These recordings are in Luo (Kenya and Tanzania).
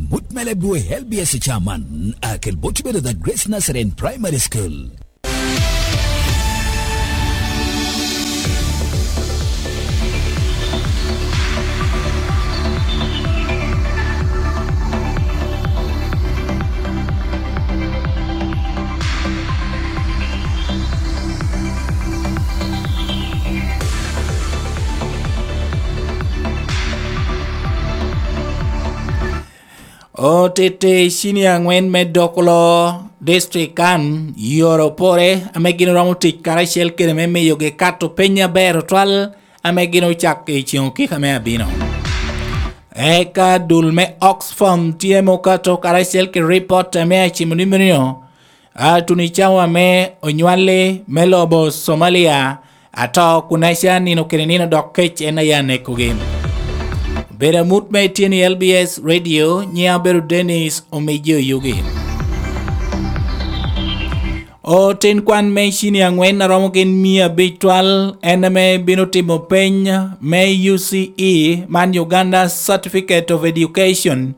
mutmele bue LBS chairman akel bochbele the Grace Nazarene Primary School. OTT sini angwen medokolo district kan Europore amegino ramutik karashel kene meme yoge kato penya bero twal amegino chak ichionki kame abino eka dulme Oxfam tiemo kato karashel ke report ame chimunimunio atunichawa me onywale melobo Somalia ato kunaisha nino kenenino dokech enayane kugim Bera mutme tieni LBS Radio nya beru Dennis Omejo yugi. O ten kwan me shini angwen na romogen mia bitwal ename binotimo penya me UCE man Uganda Certificate of Education.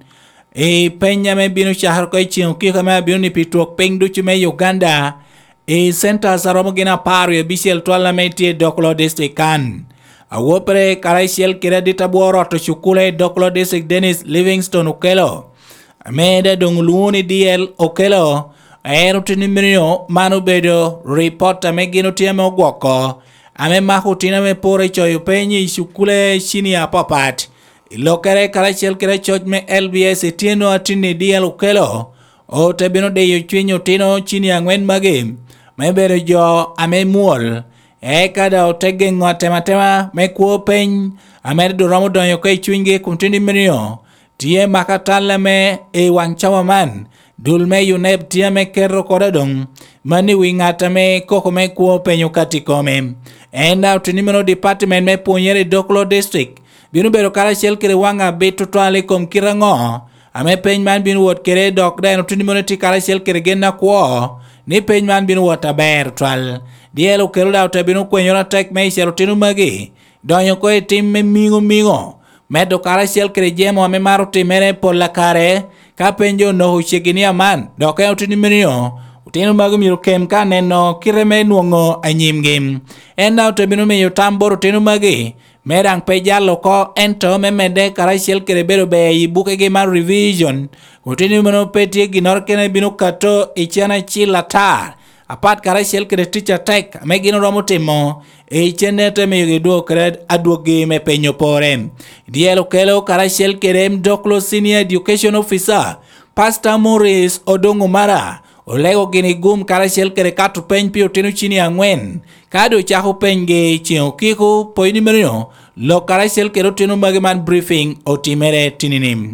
E penya me binu shahar koi chion kika me binu nipituok peng duchu me Uganda. E center sa romogen aparu e bishel twala me tie Doklo District kan. Awopere karaisiel kiredita buoro to shukule Doklo District Dennis Livingston Okelo. Amede dongluuni DL Okelo. Aerutini mirio manu bedo report amegino tiame ogwoko. Ame mahutina me pore choyo penyi shukule shini ya papat. Ilokere karaisiel kire choj me LBS etieno atini DL Okelo. O tebino de yochwenyo tino chini angwen magim. Mebere jo ame muol. Eka da otege ngotematema mekuo peny amere duramo donyo kwe chwinge kumtindi mirio tie makatala me e wanchawa man dulme yuneb tie me kero koradong mani wingata me koko me kuo penyo katikome enda utinimino department me ponyere Doklo District binu bero karashel kere wanga beto twale kom kirango ame peny man binu wot kere dok da utinimino ti karashel kere gena kuo ni peny man binu wot aber twal Dielo keruda utabinu kwenyora tek me sherotinu magi. Donyo koe tim me mingo. Medo karashel kere jemo ame maro timere pola kare. Kapenjo no hushiginia man. Doke utini minio. Utinu magu miru kemka neno kireme nuongo anyimgim. Enda utabinu me yutambor utinu magi. Merang pejalo ko ento me mede karashel kere bero be ibuke gima revision. Utinu mino peti ginor kene binu kato ichana chilatar. Apat karashel kere teacher tek megino romo timo e chenete me yugiduo kred aduogi me penyo porem. Dielo kelo karashel kere Doklo Senior Education Officer Pastor Maurice Odongo Mara olego gini gum karashel kere katu peny pio tinu chini angwen kado chaho penye chino kiko poini merino lo karashel kere tinu magiman briefing otimere tininim.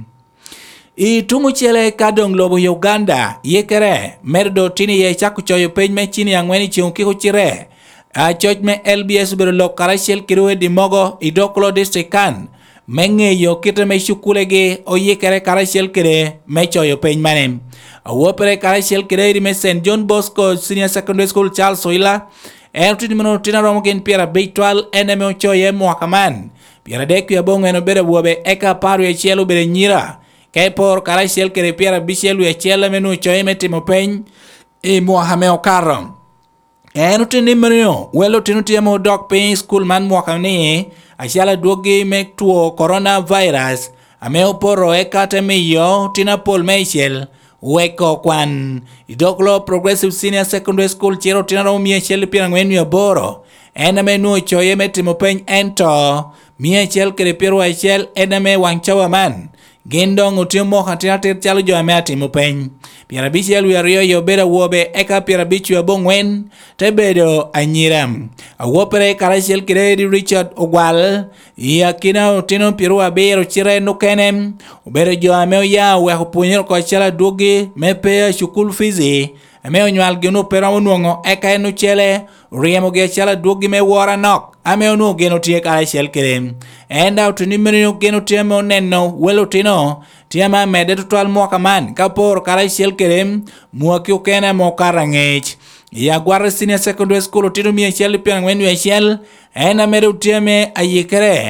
I tungu chele kadong lobo Uganda yekere merdo tini ye chaku choyo peny me chini angweni chiunkiko chire a choj me LBS bero lo karashel kiruwe di mogo I Doklo District kan menge yo kite me shukule ge o yekere karashel kire me choyo peny manem a wopere karashel kire di me St. John Bosco Senior Secondary School Charles Soila erutini mino tina romogen piera beitwal eneme o choye mwakaman piera deku ya bongo eno bere wobe eka paru ya chelo bere nyira Kay por karashel kere piera bishelu ya chela menu choye metimo peny e muahame okarom. Enutini mrio welo tinutiamo dok peny school man muakamni ashala duogi mek tuo coronavirus ame oporo eka temiyo tina pol meishel weko kwan Doklo Progressive Senior Secondary School chiro tina ro miechel piera ngwen yo boro ename nu choye metimo peny ento miechel kere piero aichel ename wangchawa man Gendong utimo hatina chalo jo ame atimo peny. Piera bichi elu ya rio yo beda wobe eka piera bichi ya bongwen tebedo anyiram. Awopere karashel kiredi Richard Ogwal ya kina utino piru abero chire nukenem ubere jo ame ya uwe hupunyero kwa chala dugi mepe shukul fizi ame onywal genu pera unuongo eka enu chele Uriemo ge chala dugi me wara nok ame onu genu tie karashel kirem enda utunimeno genu tiemo neno welo tino tiama mede tutual mwaka man kapor karashel kirem mwaki ukene mokarangech ya Gwara Senior Secondary School utino miye chel piang wenu ya chel ena mede utiame ayikere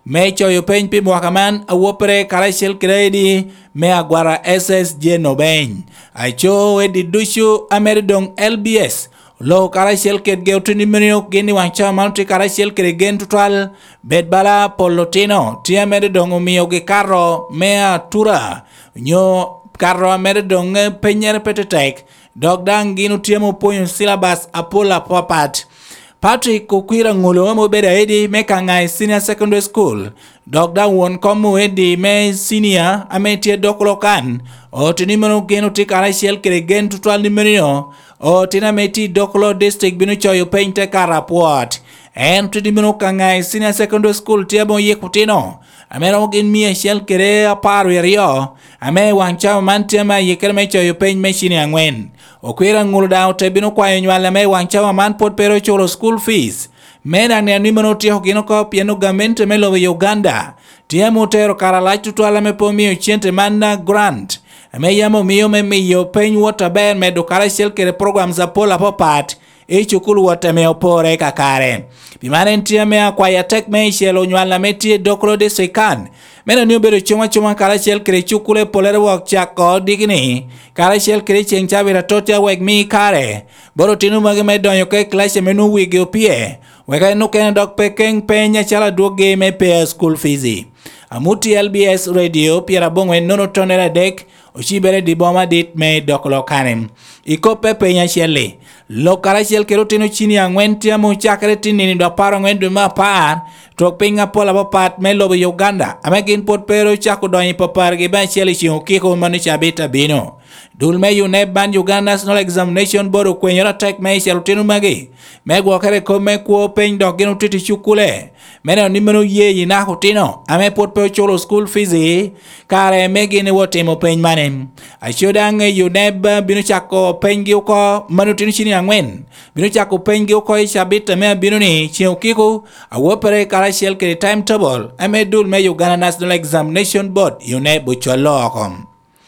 me choyo peny pi mwakaman awopere karachel kredi me agwara SSJ nobeny acho wedi dushu ameridong LBS lo karachel ket geutini menio gini wancha manti karachel kre gen tutal bedbala polotino ti ameridong umiyo ge karo mea tura nyo karo ameridong penyer petetek dogdang ginu tiemo ponyo syllabus apola papat Patrick Kukwira ngulo mo beda edi me kangai senior secondary school. Dogda won komu edi me senior ametie dokolokan. O tinimeno genu tikara shel kere gen tutwal nimenio. O tinameti dokolo district binu choyo painte karaport. En tinimeno kangai senior secondary school tiabo yekutino. Amero gen mia shel kere aparu yerio. Ame wancha mantiama yekere me choyo pain me shini angwen. Okwira ngulo da otebino kwa yenywala me wancha man pot pero cholo school fees. Mena ni animano tiyo gino ko piano gamente melo Uganda. Tiamo tero karalach tutwala me pomio chente manna grant. Ame yamo miyo me miyo pain water ben me do karashel kere program za pola popat. Chukulu wata me opore kakare. Bimane ntia mea kwa ya tek me shelo nywala metie dokolo de sekan. Mena niyo bero chuma karashel kere chukule polere wak chako digini. Karashel kere chenchabi totia wek mi kare. Boro tinu magi me donyo ke klashe menu wigi opie. Weka inu kene dok pekeng penya chala duoge me pay school fees. Amuti LBS radio piera bongwe nono tonera dek. Oshibere di boma dit me dokolo kanem. Iko pepe nya shele. Lo karashel kerotino chini angwen tiamo chakre tinini do paro ngwen du ma par. Tok pinga pola papat me lobo Uganda. Amekin pot pero chako donyi papar giba shele shiho kiko manisha beta bino. Dulme UNEB ban Uganda National Examination Board kwenyora tek me shelutinu magi. Megwa kare kome kuo peny dogino titi chukule. Mene nimeno ye yina hutino. Ame pot pero cholo school fees. Kare megini wotimo peny manem. Ashodange UNEB binu chako peny giuko manutinu chini angwen. Binu chako peny giuko ishabita mea binu ni chiyo kiko. Awopere karashel kere timetable. Ame dulme Uganda National Examination Board UNEB ucholo akom.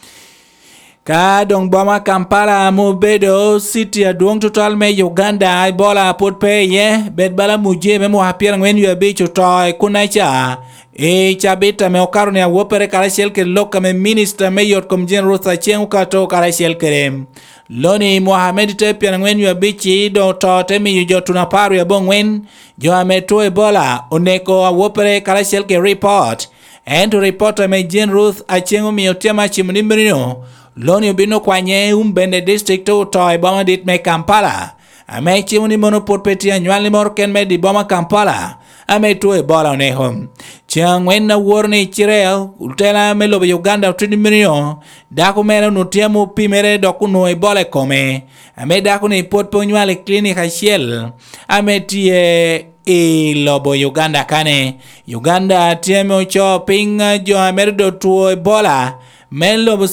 Ka dong boma Kampala mubedo city aduong total me Uganda bola pot pe ye bedbala muje me mo hapira ngwen yu bicho toy kunaicha chabita me okaro ne wopere karashel ke loka me minister me yot kom gen rotha chen ka to karashel kerem Loni Mohamed te pia ngwen yu bichi do to te mi yu tuna paru ya bongwen jo ameto ebola oneko wopere karashel ke report and to report me gen Ruth achengo mi otema chimunimbrino Loni ubino kwanye umbende district to boma dit me Kampala. Ame chimuni mono potpeti anywali morken me di boma Kampala. Ame tu ebola onehom. Chiang wena warni chireo utela me lobe Uganda utini minio. Daku mera nutiamu pimere doku no ebola kome. Ame daku ni potpo nywali klinik hashiel. Ame tie lobo Uganda kane. Uganda tieme ucho pinga jo amerdo tuo ebola. Melo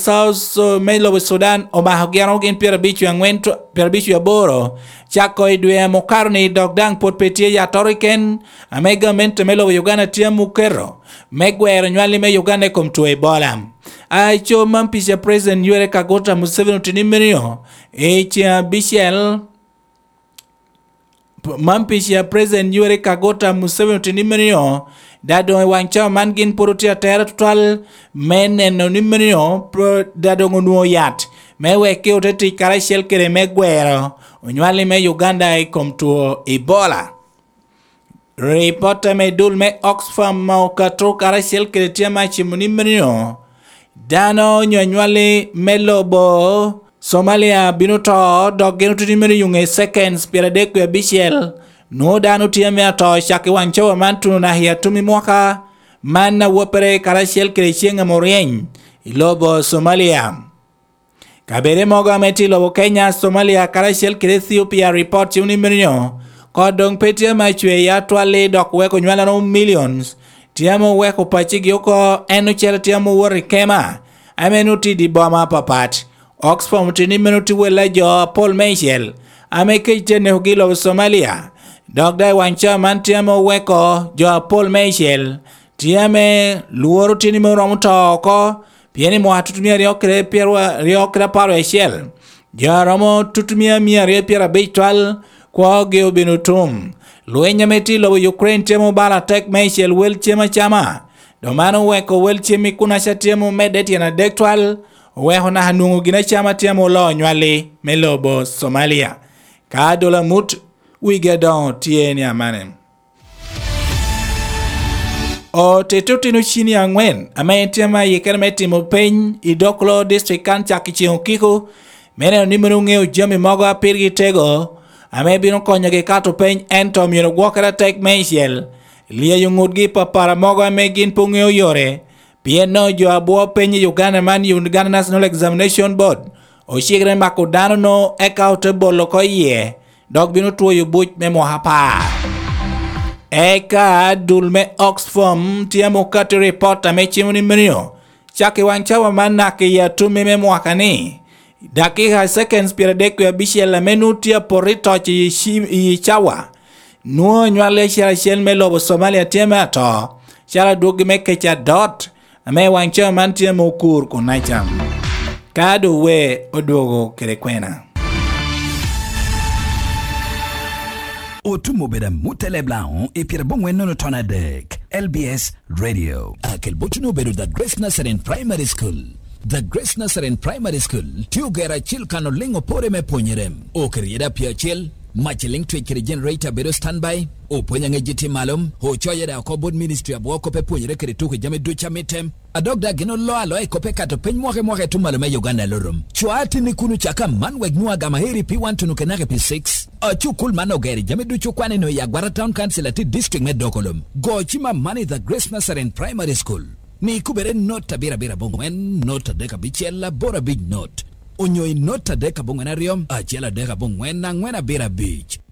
Sudan omahogiano gen pirabichu angwento pirabichu aboro chako idwe mokarni dogdang potpetie ya toriken amega mente melo Uganda tia mukero megwero nywali me Uganda komtu ebola acho mampisha president Yoweri Kaguta Museveni utinimenio chia bishel mampisha president Yoweri Kaguta Museveni utinimenio Dado wancha mangin purutia tera total menen no nimenio dado ngunuo yat mewe ke uteti karashel kere megwero unywali me Uganda ikomtuo ebola reporter me dul me Oxfam maukatro karashel kere tia machi munimenio dano nywali melobo Somalia binuto dogenu tutimeni yunge seconds piradeku ya bishel No danu tiame ato shaki wancho mantu na hiatumi mwaka Mana wopere karashel kirechenga morien Ilobo Somalia Kabere moga meti lobo Kenya Somalia karashel kirethiopia report yuni mirinyo Kodong petia machwe ya tuwale dok weko nywala no millions Tiamo weko pachigi uko enu chere tiamo wori kema Amenuti di boma papat Oxfam utini minuti wela jo Paul Michel Amekejene hugilo Somalia Dogda wancha mantiamo weko jo Paul Michel tiame luoro tini moromuto ko pieni mo tutumia riokre paro eshel jo romo tutumia mia riopera beitwal kwa geo binutum lweny metilo Ukraine temo bala tek Michel wel chema chama domano weko wel chemi kuna shatemo medeti na dektwal weho na hanungu gina chama temo lo nywale melobo Somalia ka dola mut wigedon tieni amane o tetutinu chini angwen ametema yekermetimo peny idoklo district kan chakichion kiko mene nimero ngeo jami mogo apirgi tego ame bino konyo ge kato peny ento miro gwokera tek Michel liya yungud gi papara mogo ame gin pungeo yore pieno jo abuo peny Uganda man Uganda National Examination Board o shigre makudano no eka utebolo ko ye dog bino tuoyo buch memo hapa eka dulme Oxfam tiamo kati report ame chimuni mnio chake wanchawa manake ya tume memo wakani dakika seconds piradeko ya bishi la menutia porito chi chawa nuo nywale shara shel melobo Somalia tiama to shara dogi meke cha dot ame wanchawa mantia mokur kunaicham kado we odogo kerekwena Otumo beda mutele blanc et Pierre Bongwen no tonadek. LBS Radio. Aquel bochuno bedo the Grace Nazarene Primary School. The Grace Nazarene Primary School. Tiugera chil kano lingo pore me ponyerem. O kerieda pia chil. Machiling twikiri generator bedo standby. O ponyanga jiti malum. Ho choya da akobod ministry abuwa kope ponyere kiri tuku jame ducha mitem. Adogda gino loa loa kope kato peny mwake tumalume Uganda lorum. Chuati ni kunu chaka manweg nuwa gamahiri P1 tunukenake P6. Ochu kul mano geri jame duchu kwane no ya Gwara Town Council ati district medokolum. Go chima mani the Grace Nazarene Primary School. Ni kubere nota bira bongwen nota deka bichela bora big note. Onyoi nota deka bongwen ariom achela deka bongwen na ngwena bira beach.